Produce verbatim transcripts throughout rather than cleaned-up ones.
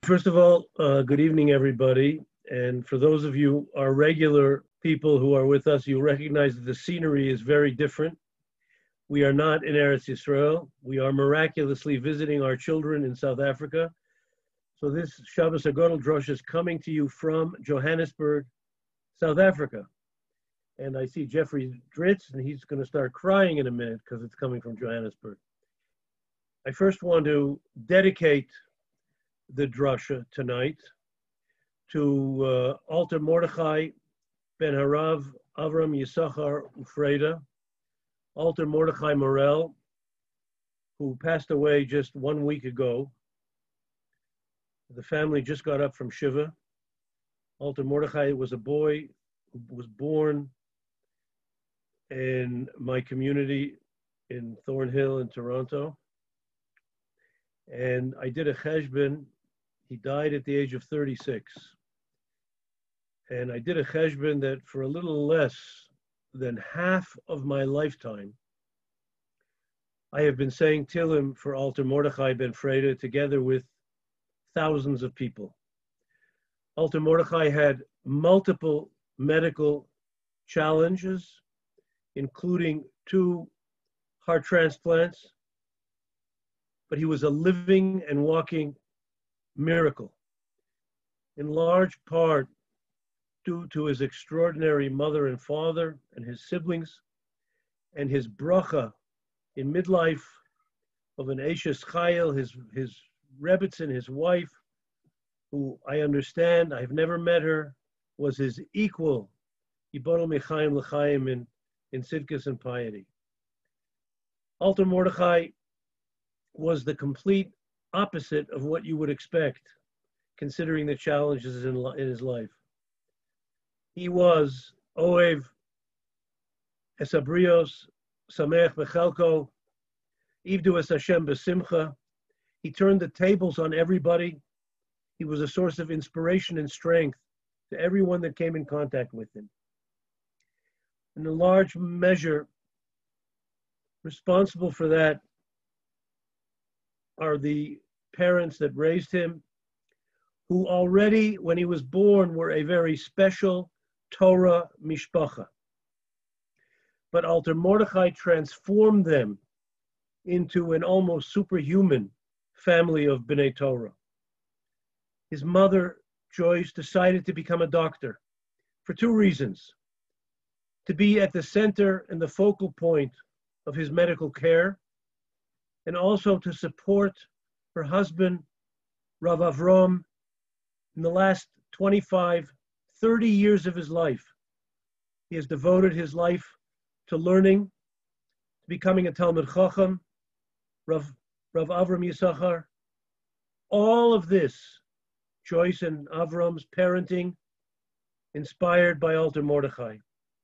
First of all, uh, good evening, everybody. And for those of you, our regular people who are with us, you'll recognize that the scenery is very different. We are not in Eretz Yisrael. We are miraculously visiting our children in South Africa. So this Shabbos Hagadol Drosh is coming to you from Johannesburg, South Africa. And I see Jeffrey Dritz, and he's going to start crying in a minute because it's coming from Johannesburg. I first want to dedicate the drasha tonight to uh, Alter Mordechai ben Harav Avram Yisachar Ufreda, Alter Mordechai Morel, who passed away just one week ago. The family just got up from Shiva. Alter Mordechai was a boy who was born in my community in Thornhill in Toronto. And I did a cheshbon. He died at the age of thirty-six. And I did a cheshbon that for a little less than half of my lifetime, I have been saying Tillim for Alter Mordechai ben Freda together with thousands of people. Alter Mordechai had multiple medical challenges, including two heart transplants, but he was a living and walking miracle, in large part due to his extraordinary mother and father and his siblings and his bracha in midlife of an Eishes Chayil, his, his Rebbitzin, his wife, who I understand, I've never met her, was his equal, Yibodel Mechaim L'chaim in, in Tzidkus and piety. Alter Mordechai was the complete opposite of what you would expect, considering the challenges in, in his life. He was Oev Esabrios, Sameach Bechelko, Ivdu Es Hashem Besimcha. He turned the tables on everybody. He was a source of inspiration and strength to everyone that came in contact with him. In a large measure, responsible for that are the parents that raised him, who already, when he was born, were a very special Torah mishpacha. But Alter Mordechai transformed them into an almost superhuman family of B'nai Torah. His mother, Joyce, decided to become a doctor for two reasons: to be at the center and the focal point of his medical care, and also to support her husband, Rav Avram, in the last twenty-five, thirty years of his life. He has devoted his life to learning, to becoming a Talmid Chacham, Rav, Rav Avram Yisachar. All of this, Joyce and Avram's parenting, inspired by Alter Mordechai.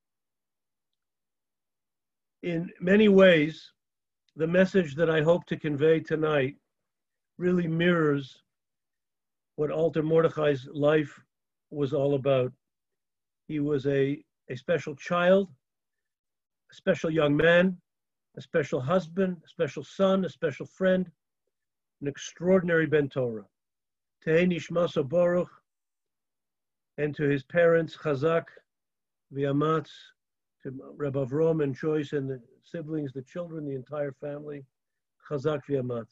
In many ways, the message that I hope to convey tonight really mirrors what Alter Mordechai's life was all about. He was a, a special child, a special young man, a special husband, a special son, a special friend, an extraordinary Ben Torah. Tehei Nishmaso Baruch, and to his parents, Chazak, V'yamatz, to Rabbi Avram and Joyce and the siblings, the children, the entire family, Chazak V'yamatz.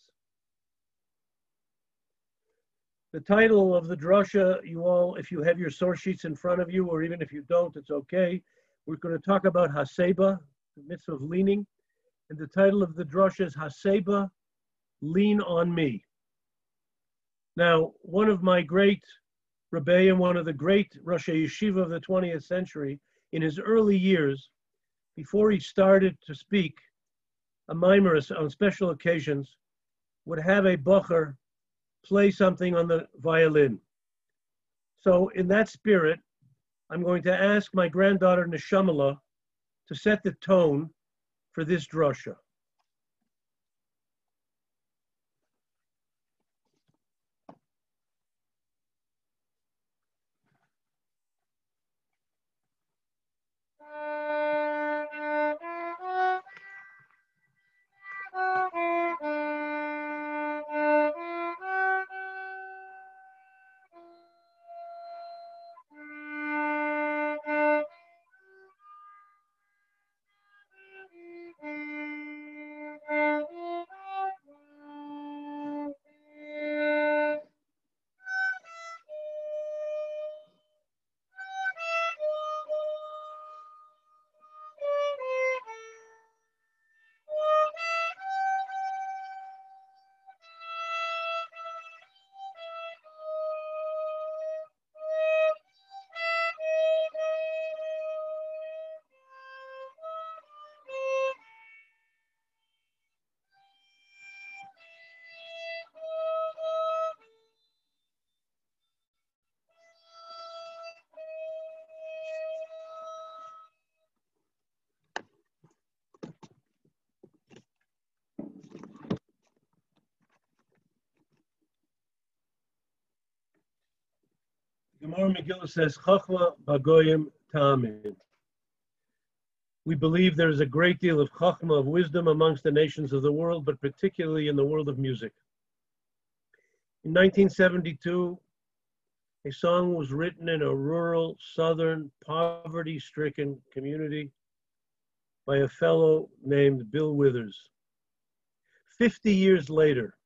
The title of the drasha, you all, if you have your source sheets in front of you, or even if you don't, it's okay. We're going to talk about Haseba, the mitzvah of leaning. And the title of the drasha is Haseba, Lean on Me. Now, one of my great Rebbeim, one of the great Rosh Yeshiva of the twentieth century, in his early years, before he started to speak, a mimer on special occasions, would have a bocher play something on the violin. So in that spirit, I'm going to ask my granddaughter Neshamala to set the tone for this drasha. Gemara Megillah says, Chachma Bagoyim Ta'amin. We believe there is a great deal of chachma, of wisdom amongst the nations of the world, but particularly in the world of music. In nineteen seventy-two, a song was written in a rural, southern, poverty-stricken community by a fellow named Bill Withers. Fifty years later,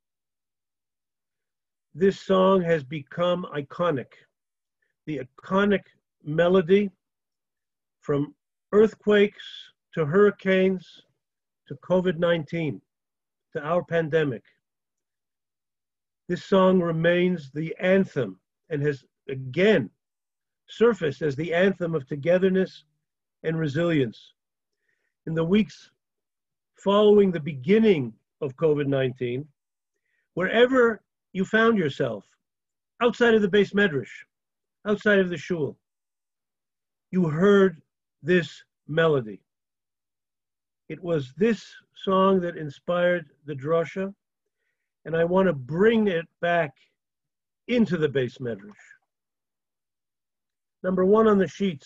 this song has become iconic. The iconic melody, from earthquakes to hurricanes to COVID nineteen to our pandemic. This song remains the anthem and has again surfaced as the anthem of togetherness and resilience. In the weeks following the beginning of COVID nineteen, wherever you found yourself, outside of the Beis Medrash, outside of the shul, you heard this melody. It was this song that inspired the drasha, and I want to bring it back into the Beis Medrash. Number one on the sheets,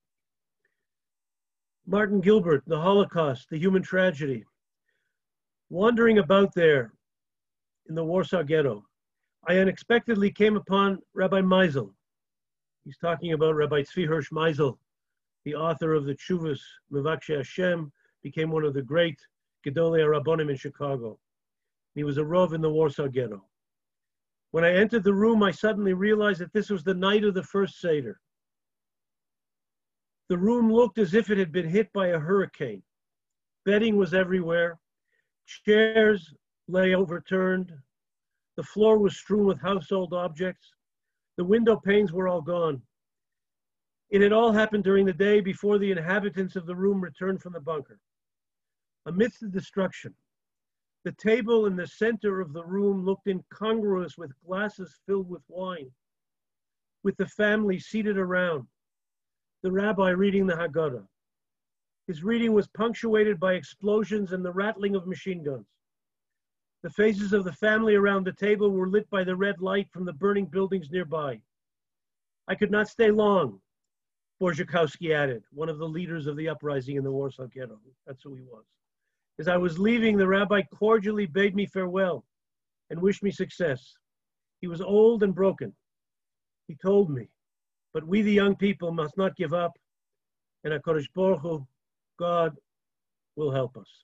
Martin Gilbert, The Holocaust, the Human Tragedy. Wandering about there in the Warsaw Ghetto, I unexpectedly came upon Rabbi Meisel. He's talking about Rabbi Tzvi Hirsch Meisel, the author of the Tshuvas Mevakshei Hashem, became one of the great Gedolei HaRabbonim in Chicago. He was a Rov in the Warsaw Ghetto. When I entered the room, I suddenly realized that this was the night of the first Seder. The room looked as if it had been hit by a hurricane. Bedding was everywhere. Chairs lay overturned. The floor was strewn with household objects. The window panes were all gone. It had all happened during the day before the inhabitants of the room returned from the bunker. Amidst the destruction, the table in the center of the room looked incongruous with glasses filled with wine, with the family seated around, the rabbi reading the Haggadah. His reading was punctuated by explosions and the rattling of machine guns. The faces of the family around the table were lit by the red light from the burning buildings nearby. I could not stay long, Borzakowski added, one of the leaders of the uprising in the Warsaw Ghetto. That's who he was. As I was leaving, the rabbi cordially bade me farewell and wished me success. He was old and broken. He told me, but we the young people must not give up, and HaKadosh Baruch Hu, God, will help us.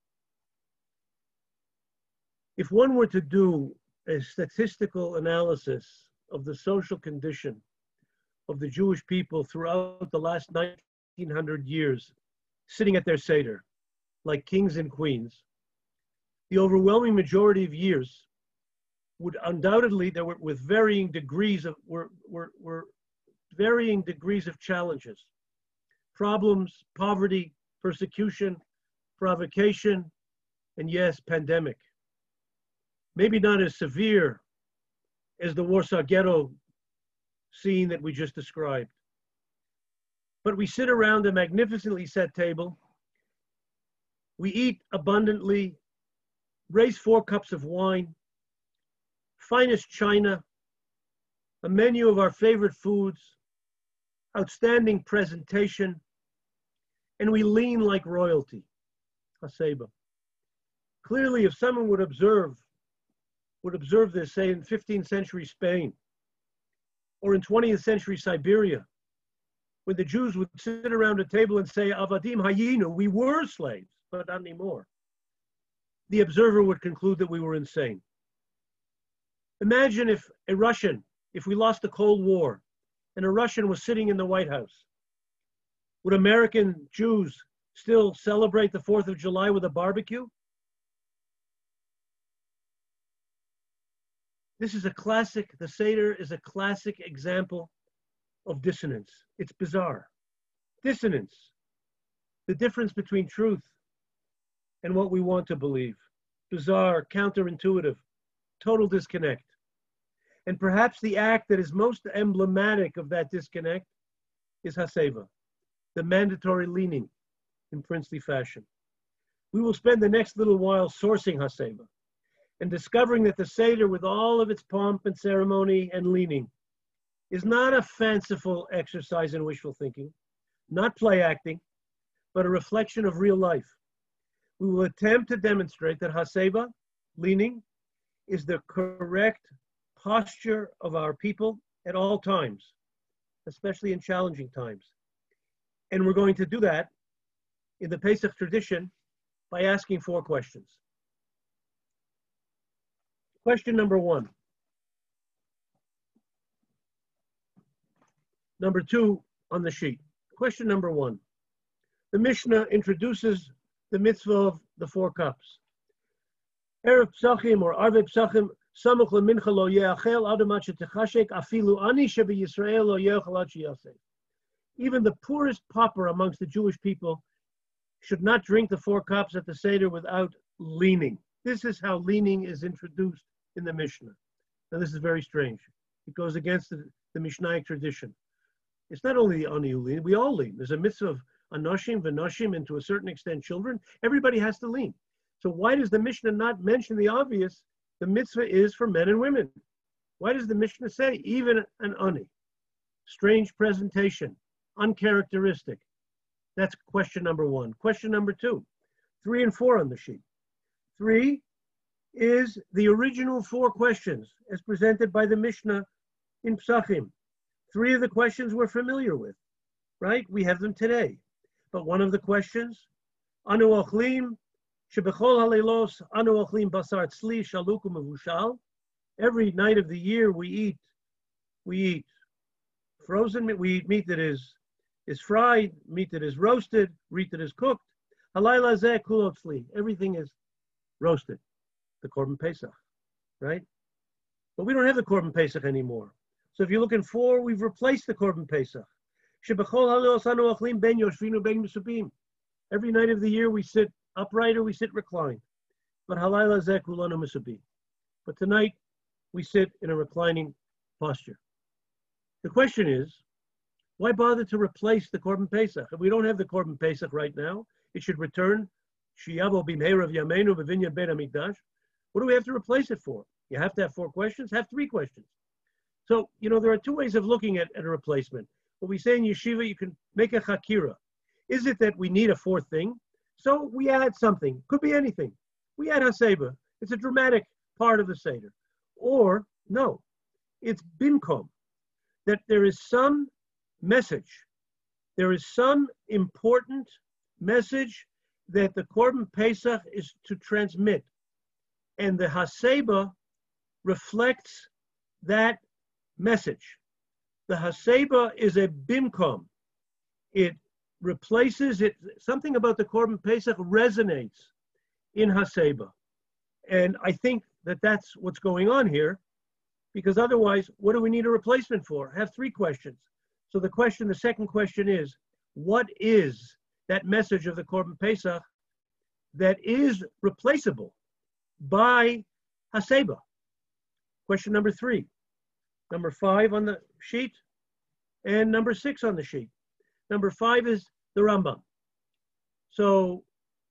If one were to do a statistical analysis of the social condition of the Jewish people throughout the last nineteen hundred years, sitting at their Seder, like kings and queens, the overwhelming majority of years would undoubtedly, there were with varying degrees of, were, were, were varying degrees of challenges, problems, poverty, persecution, provocation, and yes, pandemic. Maybe not as severe as the Warsaw Ghetto scene that we just described. But we sit around a magnificently set table. We eat abundantly, raise four cups of wine, finest china, a menu of our favorite foods, outstanding presentation, and we lean like royalty. Haseba. Clearly, if someone would observe, would observe this, say in fifteenth century Spain, or in twentieth century Siberia, when the Jews would sit around a table and say, Avadim Hayinu, we were slaves, but not anymore, the observer would conclude that we were insane. Imagine if a Russian, if we lost the Cold War, and a Russian was sitting in the White House. Would American Jews still celebrate the fourth of July with a barbecue? This is a classic, the Seder is a classic example of dissonance. It's bizarre. Dissonance, the difference between truth and what we want to believe. Bizarre, counterintuitive, total disconnect. And perhaps the act that is most emblematic of that disconnect is Haseva, the mandatory leaning in princely fashion. We will spend the next little while sourcing Haseva and discovering that the Seder, with all of its pomp and ceremony and leaning, is not a fanciful exercise in wishful thinking, not play acting, but a reflection of real life. We will attempt to demonstrate that Haseba, leaning, is the correct posture of our people at all times, especially in challenging times. And we're going to do that in the Pesach tradition by asking four questions. Question number one. Number two on the sheet. Question number one. The Mishnah introduces the mitzvah of the four cups. Erev Psachim or Arve Psachim, Samuch lemincha lo ye'achel adamat shetechashek afilu ani shebi Yisrael lo ye'achel ad sheyaseh. Even the poorest pauper amongst the Jewish people should not drink the four cups at the Seder without leaning. This is how leaning is introduced in the Mishnah. Now this is very strange. It goes against the, the Mishnaic tradition. It's not only the ani who lean, we all lean. There's a mitzvah of anoshim, v'noshim, and to a certain extent children. Everybody has to lean. So why does the Mishnah not mention the obvious? The mitzvah is for men and women. Why does the Mishnah say even an ani? Strange presentation, uncharacteristic. That's question number one. Question number two, three and four on the sheet. Three is the original four questions as presented by the Mishnah in Psachim. Three of the questions we're familiar with, right? We have them today. But one of the questions, Anu ochlim, shebechol halelos, anu ochlim basar tzli, shaluk u'mevushal. Every night of the year we eat, we eat frozen meat, we eat meat that is, is fried, meat that is roasted, meat that is cooked. Halayla zeh kulo tzli. Everything is roasted. The Korban Pesach, right? But we don't have the Korban Pesach anymore. So if you look in four, we've replaced the Korban Pesach. Every night of the year we sit upright or we sit reclined. But But tonight we sit in a reclining posture. The question is, why bother to replace the Korban Pesach? If we don't have the Korban Pesach right now, it should return. What do we have to replace it for? You have to have four questions, have three questions. So, you know, there are two ways of looking at, at a replacement. What we say in yeshiva, you can make a chakira. Is it that we need a fourth thing? So we add something. Could be anything. We add haseba. It's a dramatic part of the Seder. Or, no, it's bimkom. That there is some message. There is some important message that the Korban Pesach is to transmit. And the haseba reflects that message. The haseba is a bimkom. It replaces it. Something about the Korban Pesach resonates in haseba. And I think that that's what's going on here, because otherwise, what do we need a replacement for? I have three questions. So the question, the second question is, what is that message of the Korban Pesach that is replaceable by haseba? Question number three. Number five on the sheet, and number six on the sheet. Number five is the Rambam. So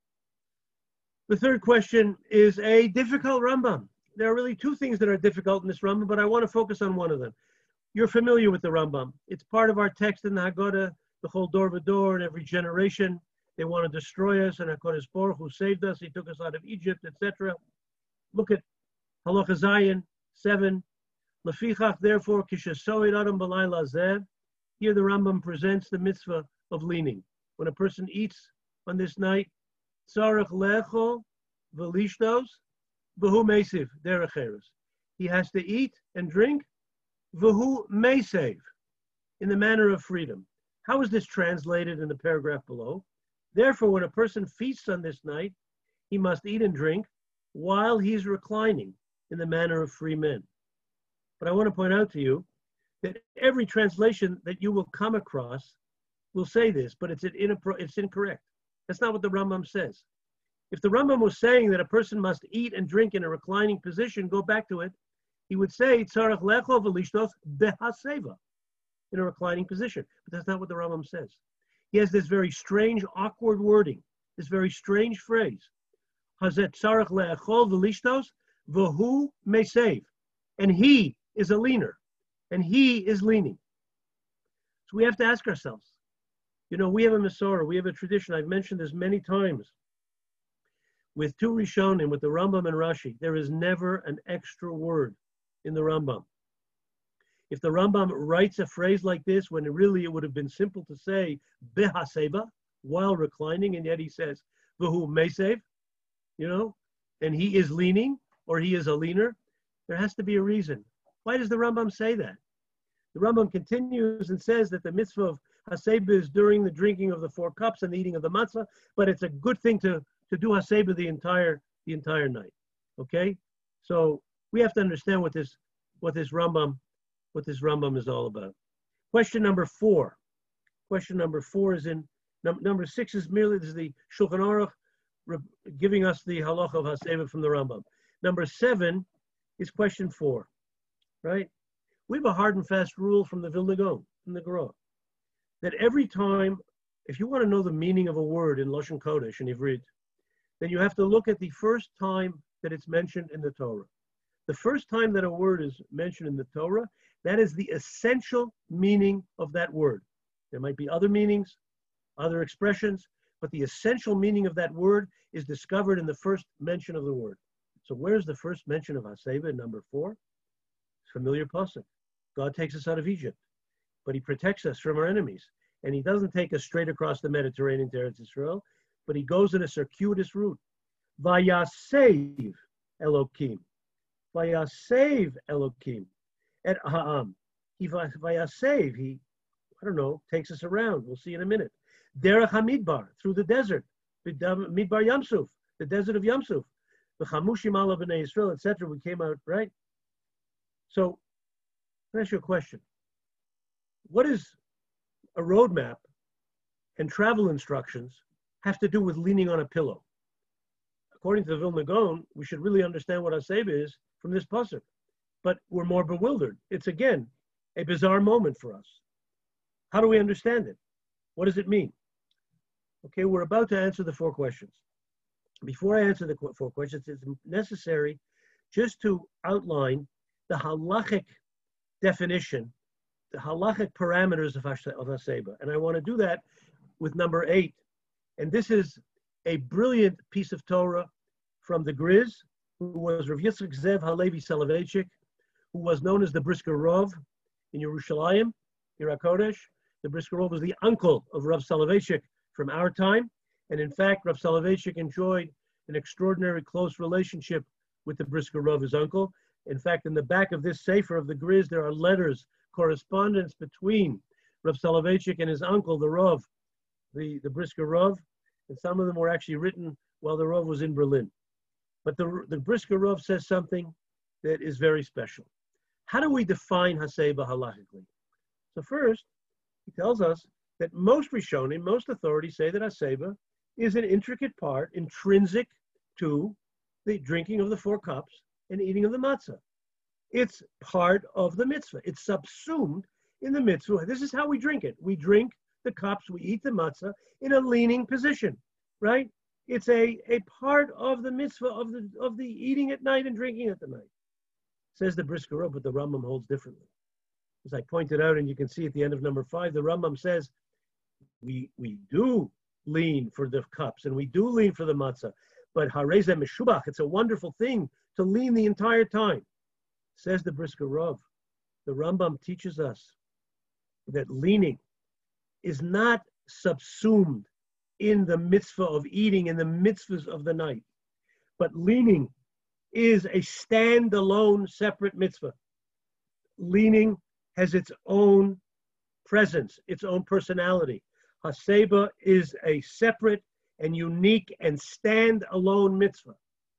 the third question is a difficult Rambam. There are really two things that are difficult in this Rambam, but I want to focus on one of them. You're familiar with the Rambam. It's part of our text in the Haggadah, the whole Dor V'Dor, and every generation. They want to destroy us, and HaKadosh Baruch Hu saved us. He took us out of Egypt, et cetera. Look at Halacha Zayin seven. Lefichach, therefore, kishasoid adam b'layla zeh. Here the Rambam presents the mitzvah of leaning. When a person eats on this night, tzarech lechol v'lishtos v'hu meisiv derech eretz. He has to eat and drink v'hu meisev, in the manner of freedom. How is this translated in the paragraph below? Therefore, when a person feasts on this night, he must eat and drink while he's reclining in the manner of free men. But I want to point out to you that every translation that you will come across will say this, but it's, it's incorrect. That's not what the Rambam says. If the Rambam was saying that a person must eat and drink in a reclining position, go back to it, he would say, tzarech lechol v'lishtos behaseva, in a reclining position. But that's not what the Rambam says. He has this very strange, awkward wording, this very strange phrase. Hazet tzarech lechol v'lishtos v'hu meisev. And he is a leaner. and he is leaning. So we have to ask ourselves, you know, we have a Masorah, we have a tradition. I've mentioned this many times. With two Rishonim, with the Rambam and Rashi, there is never an extra word in the Rambam. If the Rambam writes a phrase like this, when it really it would have been simple to say behaseba while reclining, and yet he says v'hu mesev, you know, and he is leaning or he is a leaner, there has to be a reason. Why does the Rambam say that? The Rambam continues and says that the mitzvah of haseba is during the drinking of the four cups and the eating of the matzah, but it's a good thing to, to do haseba the entire the entire night. Okay, so we have to understand what this what this Rambam what this Rambam is all about. Question number four. Question number four is in num, number six is merely this is the Shulchan Aruch re, giving us the halacha of haseba from the Rambam. Number seven is question four, right? We have a hard and fast rule from the Vilna Gaon, from the Gra, that every time, if you want to know the meaning of a word in Lashon Kodesh and Ivrit, then you have to look at the first time that it's mentioned in the Torah. The first time that a word is mentioned in the Torah, that is the essential meaning of that word. There might be other meanings, other expressions, but the essential meaning of that word is discovered in the first mention of the word. So where's the first mention of haseba in number four? Familiar pasuk. God takes us out of Egypt, but he protects us from our enemies. And he doesn't take us straight across the Mediterranean to Eretz Yisrael, but he goes in a circuitous route. Vayasev Elokim. Vayasev Elokim. Et ha'am. He vayasev, he, I don't know, takes us around. We'll see in a minute. Derech HaMidbar, through the desert. Midbar Yamsuf, the desert of Yamsuf. The Chamushim ala b'nei Yisrael, et cetera. We came out, right? So, let me ask you a question. What is a roadmap and travel instructions have to do with leaning on a pillow? According to the Vilna Gaon, we should really understand what haseba is from this pasuk, but we're more bewildered. It's again a bizarre moment for us. How do we understand it? What does it mean? Okay, we're about to answer the four questions. Before I answer the four questions, it's necessary just to outline the halachic definition, the halachic parameters of haseba. And I want to do that with number eight. And this is a brilliant piece of Torah from the Griz, who was Rav Yitzchak Zev Halevi Soloveitchik, who was known as the Brisker Rov in Yerushalayim, Ir HaKodesh. The Brisker Rov was the uncle of Rav Soloveitchik from our time. And in fact, Rav Soloveitchik enjoyed an extraordinary close relationship with the Brisker Rov, his uncle. In fact, in the back of this sefer of the Griz, there are letters, correspondence between Rav Soloveitchik and his uncle, the Rov, the, the Brisker Rov, and some of them were actually written while the Rov was in Berlin. But the, the Brisker Rov says something that is very special. How do we define haseba halachically? So first, he tells us that most Rishonim, most authorities say that haseba is an intricate part, intrinsic to the drinking of the four cups and eating of the matzah. It's part of the mitzvah. It's subsumed in the mitzvah. This is how we drink it. We drink the cups, we eat the matzah in a leaning position, right? It's a, a part of the mitzvah of the of the eating at night and drinking at the night. Says the Brisker Rov, but the Rambam holds differently. As I pointed out, and you can see at the end of number five, the Rambam says we we do lean for the cups and we do lean for the matzah, but hareze meshubach, it's a wonderful thing to lean the entire time. Says the Brisker Rov, the Rambam teaches us that leaning is not subsumed in the mitzvah of eating, in the mitzvahs of the night, but leaning is a standalone separate mitzvah. Leaning has its own presence, its own personality. Haseba is a separate and unique and stand-alone mitzvah.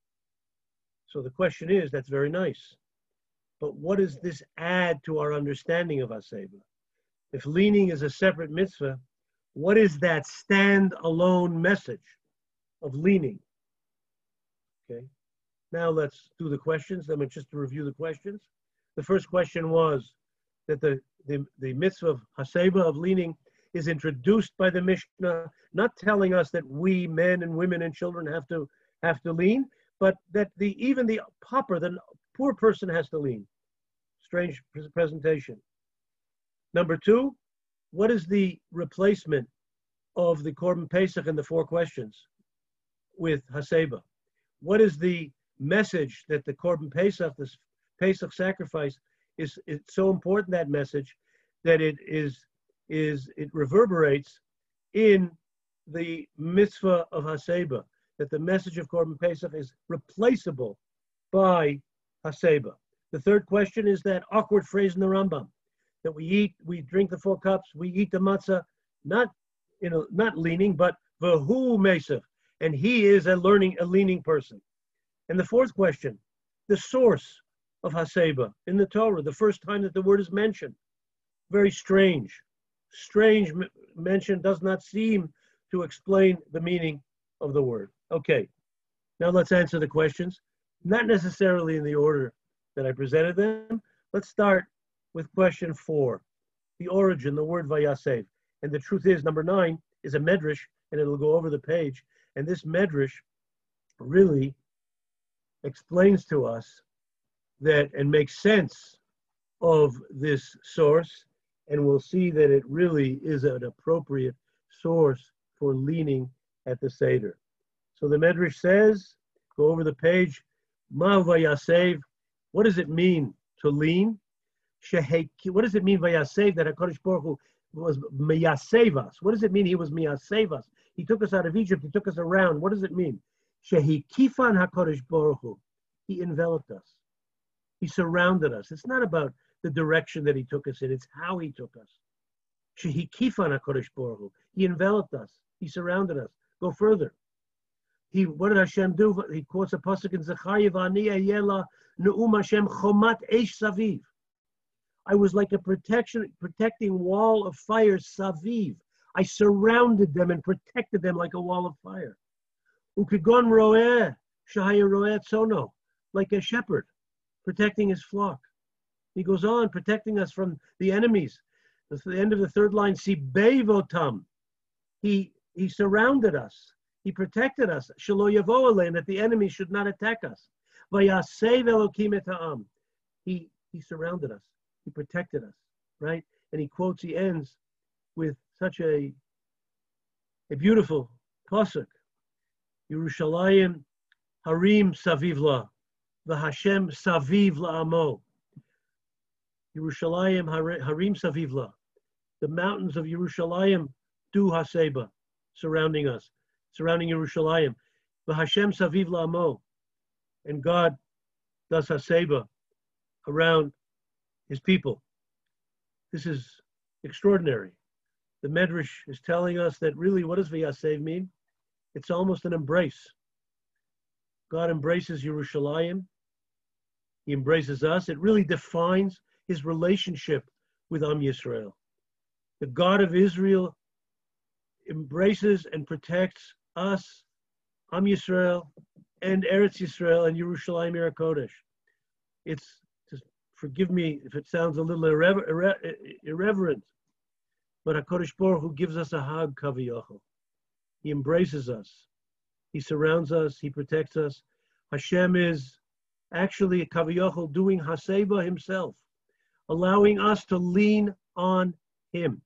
So the question is, that's very nice, but what does this add to our understanding of haseba? If leaning is a separate mitzvah, what is that stand-alone message of leaning? Okay, now let's do the questions. Let me just review the questions. The first question was that the, the, the mitzvah of haseba, of leaning, is introduced by the Mishnah, not telling us that we, men and women and children, have to have to lean, but that the even the pauper, the poor person, has to lean. Strange presentation. Number two, what is the replacement of the Korban Pesach in the four questions with Haseba? What is the message that the Korban Pesach, this Pesach sacrifice, is it's so important, that message, that it is is it reverberates in the mitzvah of Haseba, that the message of Korban Pesach is replaceable by Haseba. The third question is that awkward phrase in the Rambam, that we eat, we drink the four cups, we eat the matzah, not you know, not leaning, but v'hu mesach, and he is a learning, a leaning person. And the fourth question, the source of Haseba in the Torah, the first time that the word is mentioned. Very strange. Strange m- mention, does not seem to explain the meaning of the word. Okay, now let's answer the questions, not necessarily in the order that I presented them. Let's start with question four, the origin, the word vayasev. And the truth is, number nine is a medrash, and it'll go over the page. And this medrash really explains to us that and makes sense of this source, and we'll see that it really is an appropriate source for leaning at the Seder. So the Medrash says, go over the page, Ma vayasev, what does it mean to lean? Sheheki, what does it mean vayasev, that HaKadosh Baruch Hu was miyasev us? What does it mean he was miyasev us? He took us out of Egypt, he took us around. What does it mean? Shehi kifan HaKadosh Baruch Hu, he enveloped us. He surrounded us. It's not about the direction that he took us in, it's how he took us. Shehi kifan HaKadosh Baruch Hu, he enveloped us. He surrounded us. Go further. He, what did Hashem do? He quotes a pasuk in Zechariah, V'ani ayela ne'um Hashem chomat eish saviv. I was like a protection, protecting wall of fire, saviv. I surrounded them and protected them like a wall of fire. Ukigon roeh, shahaya roeh tzono, like a shepherd protecting his flock. He goes on, protecting us from the enemies. That's the end of the third line, sibevotam. He he surrounded us. He protected us. Shelo yavo alein, that the enemy should not attack us. Vayasev Elokim et ha'am. He he surrounded us. He protected us, right? And he quotes, he ends with such a, a beautiful pasuk. Yerushalayim harim saviv la, v'Hashem saviv la'amo. Yerushalayim harim saviv la. The mountains of Yerushalayim do haseba, surrounding us, surrounding Yerushalayim. V'Hashem saviv la'amo. And God does haseba around his people. This is extraordinary. The Medrash is telling us that really, what does Vayasev mean? It's almost an embrace. God embraces Yerushalayim. He embraces us. It really defines his relationship with Am Yisrael. The God of Israel embraces and protects us, Am Yisrael, and Eretz Yisrael, and Yerushalayim Yer HaKodesh. It's, just forgive me if it sounds a little irrever- irre- irreverent, but HaKadosh Baruch Hu gives us a hug, kaviyachol. He embraces us. He surrounds us. He protects us. Hashem is actually a kaviyachol doing haseba himself, allowing us to lean on him.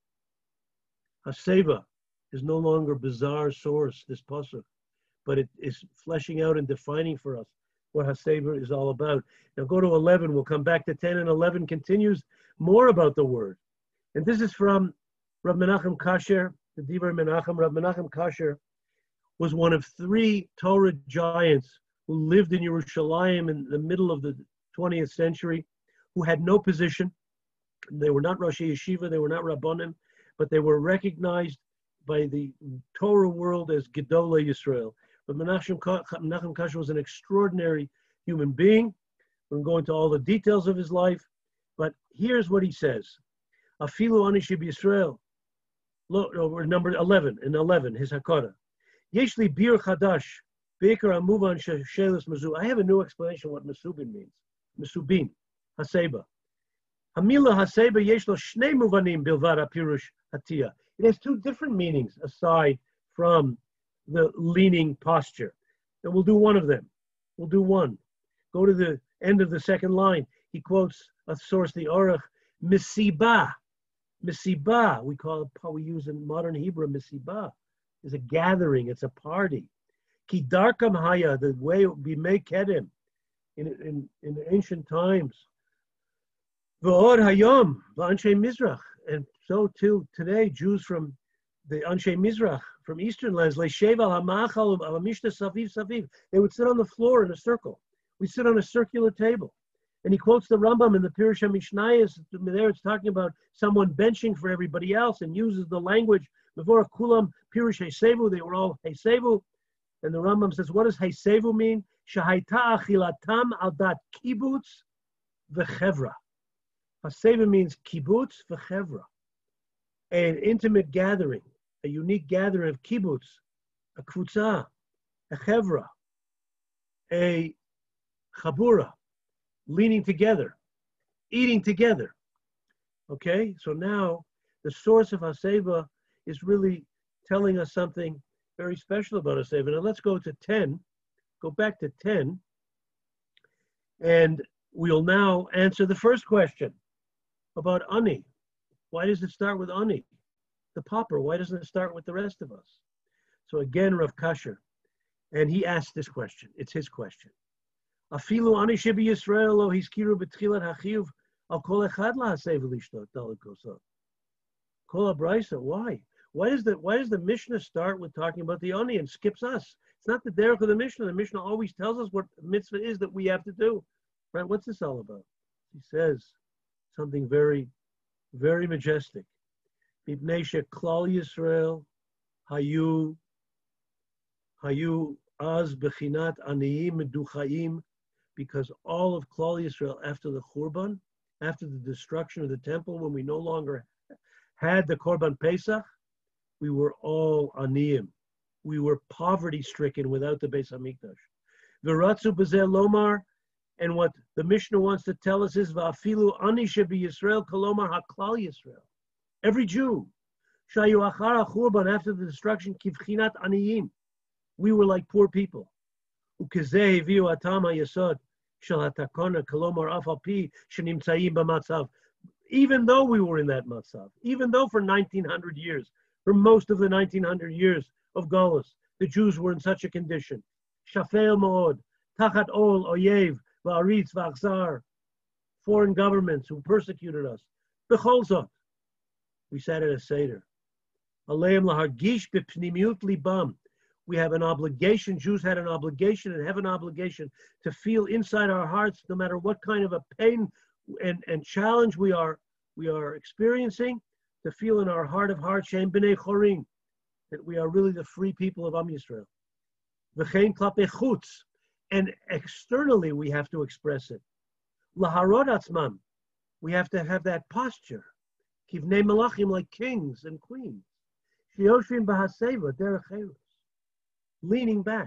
Haseba is no longer a bizarre source, this pasuk, but it is fleshing out and defining for us what Haseba is all about. Now go to eleven. We'll come back to ten, and eleven continues more about the word. And this is from Rav Menachem Kasher, the Divrei Menachem. Rav Menachem Kasher was one of three Torah giants who lived in Yerushalayim in the middle of the twentieth century, who had no position. They were not Rosh Yeshiva, they were not Rabbonim, but they were recognized by the Torah world as Gedolei Yisrael. But Menachem Kasher was an extraordinary human being. We're going to go into all the details of his life, but here's what he says. Afilu Anishib Yisrael. Look, number eleven, in eleven, his Hakara. Yeshli Bir Chadash, Beker Amuvan Shelis Mazu. I have a new explanation of what Mesubin means. Mesubin, Haseba. Hamila Haseba Yeshlo Shnei Muvanim Bilvad Apirush Hatia. It has two different meanings aside from the leaning posture. And we'll do one of them. We'll do one. Go to the end of the second line. He quotes a source, the Orach, Misibah. Misibah, we call it, we use in modern Hebrew, Misibah, is a gathering, it's a party. Ki darkam haya, the way we make kedem in, in, in the ancient times. V'od hayom, v'anshe Mizrach. And so too, today, Jews from the Anshe Mizrach, from Eastern lands, they would sit on the floor in a circle. We sit on a circular table. And he quotes the Rambam in the Pirush HaMishnayos. There it's talking about someone benching for everybody else and uses the language, before Kulam Pirush Heisevu, they were all Heisevu. And the Rambam says, what does Heisevu mean? Shahaita achilatam al dat kibbutz v'chevra. Heisevu means kibbutz v'chevra. An intimate gathering, a unique gathering of kibbutz, a kvutza, a chevra, a chabura, leaning together, eating together. Okay, so now the source of Haseva is really telling us something very special about Haseva. Now let's go to ten, go back to ten, and we'll now answer the first question about Ani. Why does it start with Ani, the pauper? Why doesn't it start with the rest of us? So again, Rav Kasher, and he asked this question. It's his question. Afilu Ani shebi Yisrael lo hiskiru b'tchilat hachiyuv al kol echad la'aseh v'lishtot daled kosot. Kol habraysa. Why? Why does the Why does the Mishnah start with talking about the Ani and skips us? It's not the derech of the Mishnah. The Mishnah always tells us what mitzvah is that we have to do. Right? What's this all about? He says something very, very majestic. Mipnei sheklal Yisrael hayu hayu az bechinat aniyim meduchaim, because all of Klal Yisrael after the Churban, after the destruction of the temple, when we no longer had the Korban Pesach, we were all aniyim. We were poverty-stricken without the Beis Hamikdash. V'ratzu b'zeh lomar, and what the Mishnah wants to tell us is va'afilu ani shebi Yisrael kolomar haklal Yisrael. Every Jew, shayu achar ha'churban, after the destruction, kivchinat aniyim. We were like poor people. Ukezeh heviu atam ha'yesod shel hatakona kolomar af al pi shenimtzayim b'matzav. Even though we were in that matzav, even though for nineteen hundred years, for most of the nineteen hundred years of Golus, the Jews were in such a condition. Shafel ma'od, tachat ol oyev, va'aritz v'achzar, foreign governments who persecuted us. B'chol zot, we sat at a seder. Aleim lahargish b'pnimiut libam. We have an obligation, Jews had an obligation and have an obligation to feel inside our hearts, no matter what kind of a pain and, and challenge we are we are experiencing, to feel in our heart of hearts, Shem b'nei chorim, that we are really the free people of Am Yisrael. V'chein klapei chutz, and externally we have to express it. Laharod atzmam, we have to have that posture. Kivnei melachim, like kings and queens. Sheyoshvim b'haseva derech cherus, leaning back.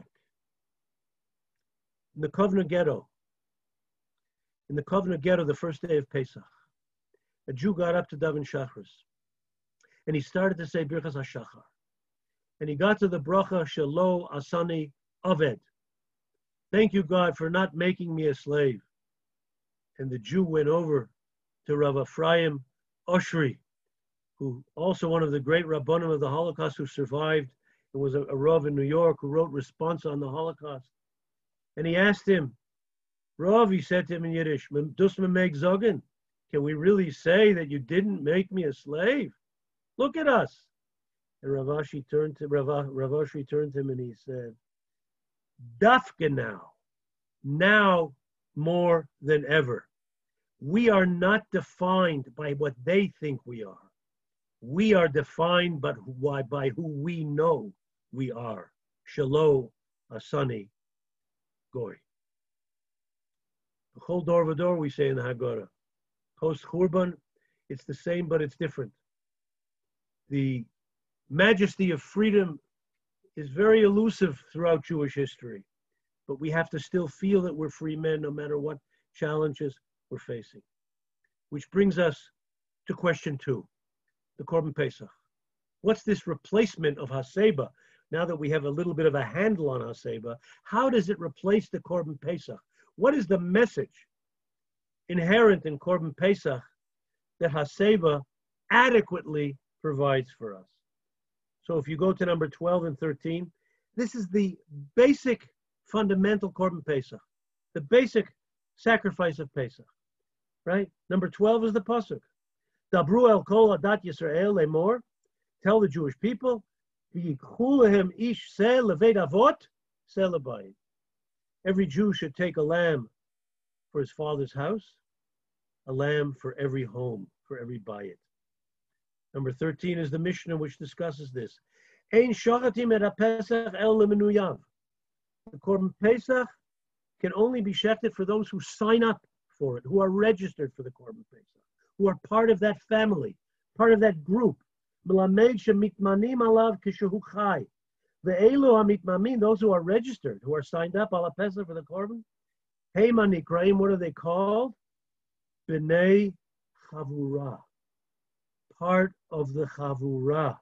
In the Kovna ghetto, in the Kovna ghetto, the first day of Pesach, a Jew got up to daven Shachris, and he started to say Birchas HaShachar. And he got to the bracha Shelo Asani Aved. Thank you, God, for not making me a slave. And the Jew went over to Rav Ephraim Oshri, who also one of the great Rabbanim of the Holocaust who survived and was a, a Rav in New York who wrote response on the Holocaust. And he asked him, Rav, he said to him in Yiddish, Dus me meg zogen? Can we really say that you didn't make me a slave? Look at us. And Rav Ashi turned to Rav, Rav Ashi turned to him and he said, Dafka now, now more than ever. We are not defined by what they think we are. We are defined by, by who we know we are. Shelo Asani Goy. The whole door v'dor we say in the Haggadah. Post Churban, it's the same, but it's different. The majesty of freedom is very elusive throughout Jewish history, but we have to still feel that we're free men no matter what challenges we're facing. Which brings us to question two, the Korban Pesach. What's this replacement of Haseba? Now that we have a little bit of a handle on Haseba, how does it replace the Korban Pesach? What is the message inherent in Korban Pesach that Haseva adequately provides for us. So if you go to number twelve and thirteen, this is the basic fundamental Korban Pesach, the basic sacrifice of Pesach, right? Number twelve is the pasuk. Dabru el kol adat Yisrael lemor, tell the Jewish people, v'yikhu lehem ish seh leveit avot seh lebayit. Every Jew should take a lamb for his father's house, a lamb for every home, for every bayit. Number thirteen is the Mishnah which discusses this. Ein shachatim et ha-pesach el lemenuyav. The Korban Pesach can only be shechted for those who sign up for it, who are registered for the Korban Pesach, who are part of that family, part of that group. Melamed shemitmanim alav kishehu chai. Ve'elu hamitmamin, those who are registered, who are signed up ala Pesach for the Korban. Heima nikraim, what are they called? B'nei chavura, part of the chavura.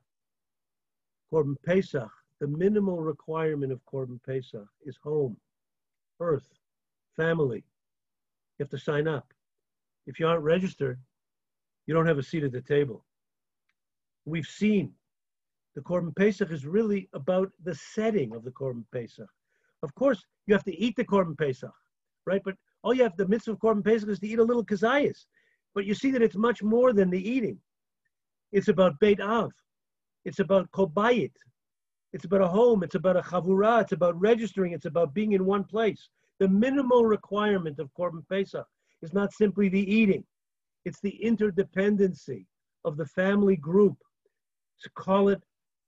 Korban Pesach, the minimal requirement of Korban Pesach is home, earth, family. You have to sign up. If you aren't registered, you don't have a seat at the table. We've seen the Korban Pesach is really about the setting of the Korban Pesach. Of course, you have to eat the Korban Pesach, right? But all you have, the mitzvah of Korban Pesach is to eat a little kazayas. But you see that it's much more than the eating. It's about Beit Av. It's about kobayit. It's about a home. It's about a chavura. It's about registering. It's about being in one place. The minimal requirement of Korban Pesach is not simply the eating. It's the interdependency of the family group. To call it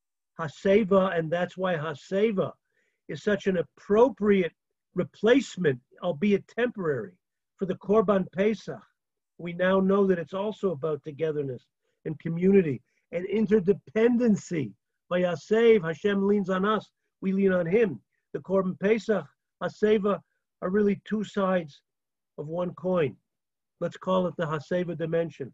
Haseva, and that's why Haseva is such an appropriate replacement, albeit temporary, for the Korban Pesach. We now know that it's also about togetherness and community and interdependency. By Hasev, Hashem leans on us, we lean on Him. The Korban Pesach, Haseva, are really two sides of one coin. Let's call it the Haseva dimension.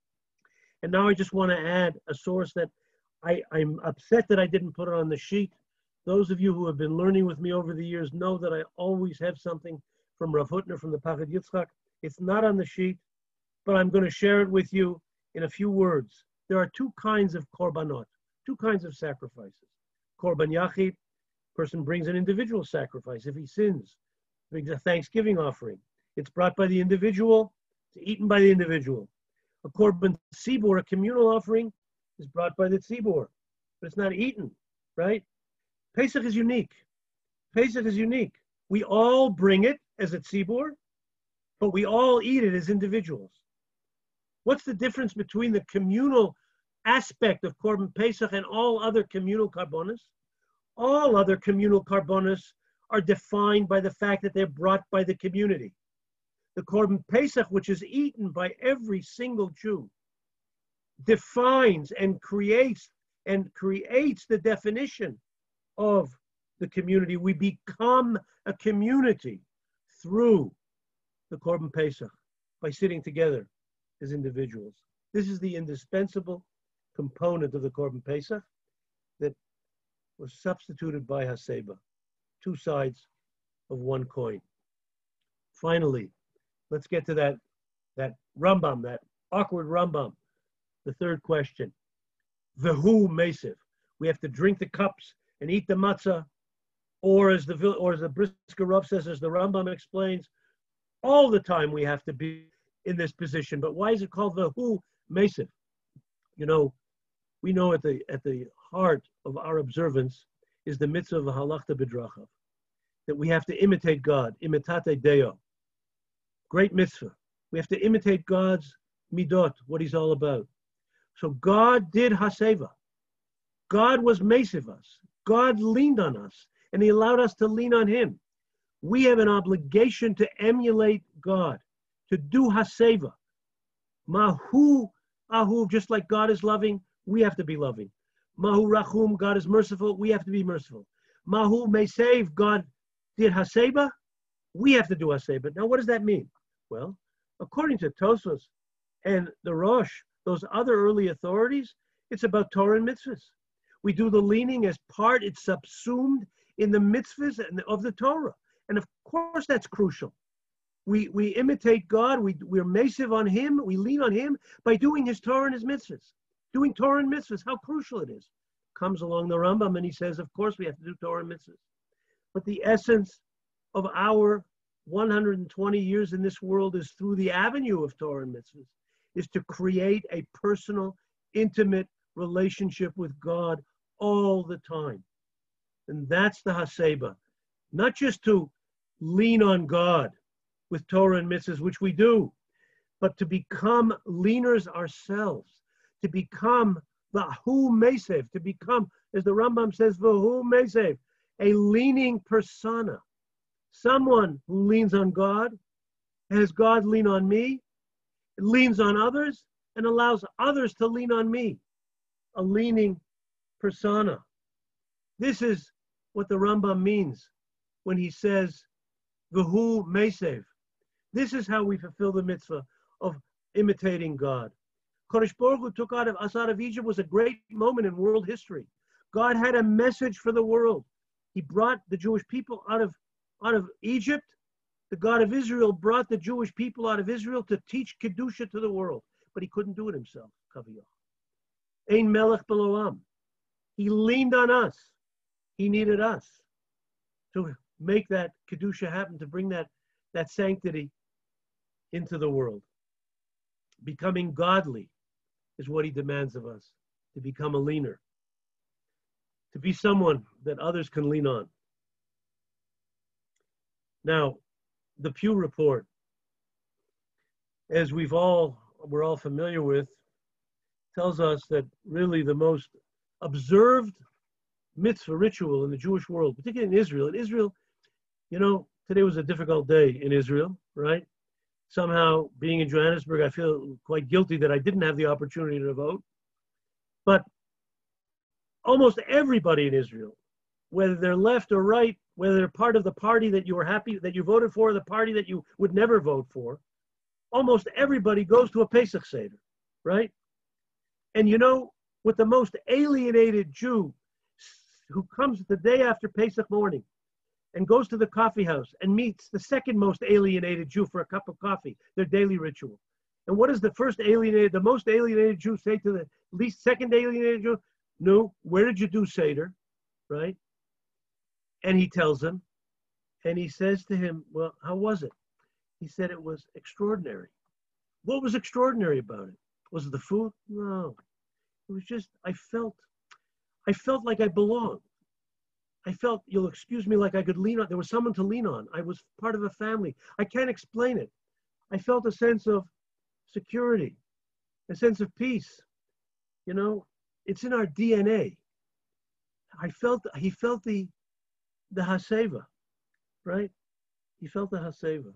And now I just want to add a source that I, I'm upset that I didn't put it on the sheet. Those of you who have been learning with me over the years know that I always have something from Rav Hutner, from the Pachad Yitzchak. It's not on the sheet, but I'm going to share it with you in a few words. There are two kinds of korbanot, two kinds of sacrifices. Korban Yachid, person brings an individual sacrifice. If he sins, brings a thanksgiving offering. It's brought by the individual, it's eaten by the individual. A Korban Tzibur, a communal offering, is brought by the Tzibur, but it's not eaten, right? Pesach is unique. Pesach is unique. We all bring it as a Tzibur, but we all eat it as individuals. What's the difference between the communal aspect of Korban Pesach and all other communal karbonos? All other communal karbonos are defined by the fact that they're brought by the community. The Korban Pesach, which is eaten by every single Jew, defines and creates and creates the definition of the community. We become a community through the Korban Pesach by sitting together as individuals. This is the indispensable component of the Korban Pesach that was substituted by Haseba, two sides of one coin. Finally, let's get to that, that Rambam, that awkward Rambam. The third question, Vehu Mesiv. We have to drink the cups and eat the matzah, or as the or as the Brisker Rav says, as the Rambam explains, all the time we have to be in this position. But why is it called Vehu Mesiv? You know, we know at the at the heart of our observance is the mitzvah of halachta b'drachav, that we have to imitate God, imitate Deo. Great mitzvah. We have to imitate God's midot, what He's all about. So God did Haseva. God was mesiv us. God leaned on us, and He allowed us to lean on Him. We have an obligation to emulate God, to do Haseva. Mahu Ahu, just like God is loving, we have to be loving. Mahu Rachum, God is merciful, we have to be merciful. Mahu Mesev, God did Haseba, we have to do Haseba. Now, what does that mean? Well, according to Tosfos and the Rosh, those other early authorities, it's about Torah and mitzvahs. We do the leaning as part, it's subsumed in the mitzvahs of the Torah. And of course, that's crucial. We, we imitate God. We, we're massive on him. We lean on him by doing his Torah and his mitzvahs. Doing Torah and mitzvahs, how crucial it is. Comes along the Rambam and he says, of course we have to do Torah and mitzvahs. But the essence of our one hundred twenty years in this world is through the avenue of Torah and mitzvahs, is to create a personal, intimate relationship with God all the time. And that's the Haseba. Not just to lean on God with Torah and mitzvahs, which we do, but to become leaners ourselves, to become Vahu Mesev, to become, as the Rambam says, Vahu Mesev, a leaning persona. Someone who leans on God, has God lean on me, leans on others, and allows others to lean on me. A leaning persona. This is what the Rambam means when he says, Vahu Mesev. This is how we fulfill the mitzvah of imitating God. Kodesh Baruch Hu took out of us out of Egypt was a great moment in world history. God had a message for the world. He brought the Jewish people out of, out of Egypt. The God of Israel brought the Jewish people out of Israel to teach Kedusha to the world. But he couldn't do it himself. Ein melech beloam. He leaned on us. He needed us to make that Kedusha happen, to bring that, that sanctity into the world. Becoming godly is what he demands of us, to become a leaner, to be someone that others can lean on. Now, the Pew Report, as we've all, we're all familiar with, tells us that really the most observed mitzvah ritual in the Jewish world, particularly in Israel. In Israel, you know, today was a difficult day in Israel, right? Somehow, being in Johannesburg, I feel quite guilty that I didn't have the opportunity to vote. But almost everybody in Israel, whether they're left or right, whether they're part of the party that you were happy, that you voted for, or the party that you would never vote for, almost everybody goes to a Pesach Seder, right? And you know, with the most alienated Jew who comes the day after Pesach morning and goes to the coffee house and meets the second most alienated Jew for a cup of coffee, their daily ritual. And what does the first alienated, the most alienated Jew say to the least second alienated Jew? No, where did you do Seder, right? And he tells him, and he says to him, well, how was it? He said it was extraordinary. What was extraordinary about it? Was it the food? No. It was just, I felt, I felt like I belonged. I felt, you'll excuse me, like I could lean on, there was someone to lean on. I was part of a family. I can't explain it. I felt a sense of security, a sense of peace. You know, it's in our D N A. I felt, he felt the, the Haseva, right? He felt the Haseva.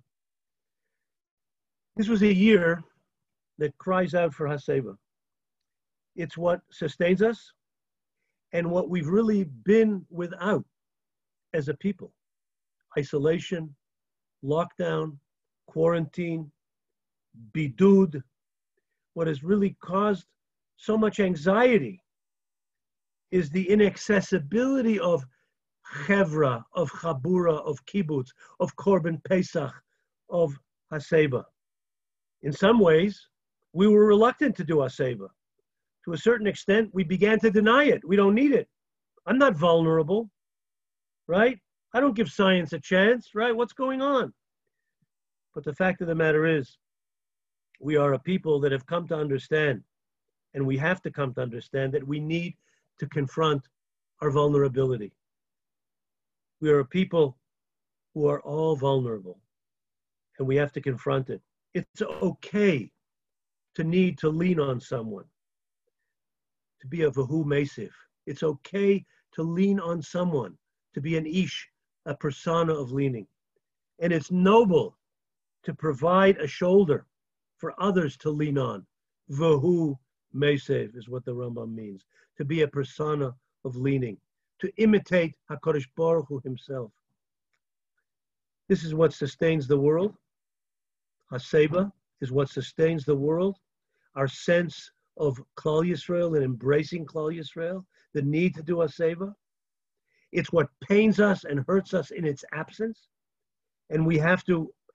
This was a year that cries out for Haseva. It's what sustains us and what we've really been without as a people. Isolation, lockdown, quarantine, bidud, what has really caused so much anxiety is the inaccessibility of chevra, of chabura, of kibbutz, of korban pesach, of haseba. In some ways, we were reluctant to do haseba. To a certain extent, we began to deny it. We don't need it. I'm not vulnerable, right? I don't give science a chance, right? What's going on? But the fact of the matter is, we are a people that have come to understand, and we have to come to understand that we need to confront our vulnerability. We are a people who are all vulnerable, and we have to confront it. It's okay to need to lean on someone, to be a Vahu Mesev. It's okay to lean on someone, to be an ish, a persona of leaning. And it's noble to provide a shoulder for others to lean on. Vahu Mesev is what the Rambam means, to be a persona of leaning, to imitate HaKadosh Baruch Hu himself. This is what sustains the world. Haseba is what sustains the world. Our sense of Klal Yisrael and embracing Klal Yisrael, the need to do Haseba. It's what pains us and hurts us in its absence. And we have to,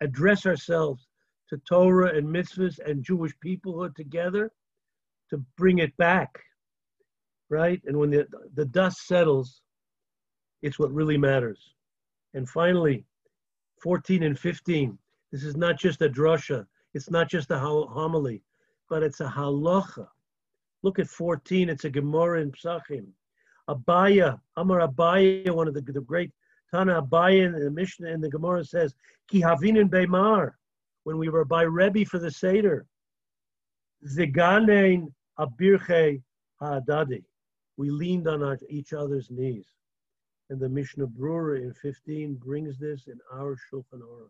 address ourselves to Torah and mitzvahs and Jewish peoplehood together to bring it back, right? And when the, the dust settles, it's what really matters. And finally, fourteen and fifteen, this is not just a drasha, it's not just a homily, but it's a halacha. Look at fourteen, it's a Gemara in Psachim. Abaya, Amar Abaya, one of the, the great Tana Abaya in the Mishnah in the Gemara says, Ki havinin beimar, when we were by Rebbe for the Seder, Ziganein abirche ha'adadi, we leaned on our, each other's knees. And the Mishnah Brura in fifteen brings this in our Shulchan Aruch.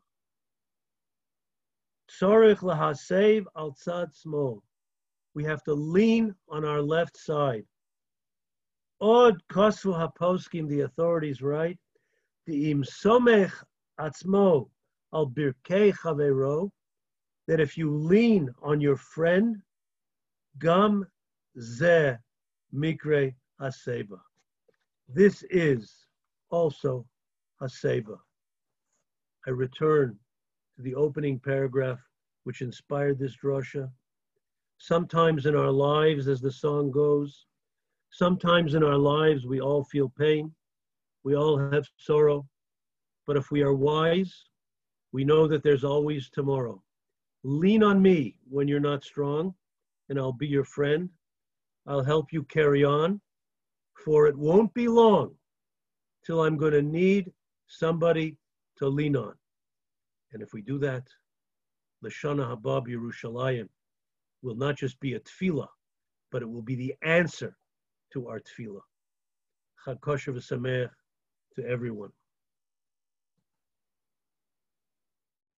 Tzorich lahasev al tzad smol. We have to lean on our left side. Od kosvu haposkim, the authorities write, De'im somech atzmo al birkei chavero, that if you lean on your friend, gam ze mikre haseba. This is also haseba. I return to the opening paragraph which inspired this drasha. Sometimes in our lives, as the song goes, sometimes in our lives we all feel pain, we all have sorrow, but if we are wise, we know that there's always tomorrow. Lean on me when you're not strong, and I'll be your friend. I'll help you carry on, for it won't be long till I'm going to need somebody to lean on. And if we do that, Lashana Haba Yerushalayim will not just be a tefillah, but it will be the answer to our tefillah. Chag kosher v'sameach to everyone.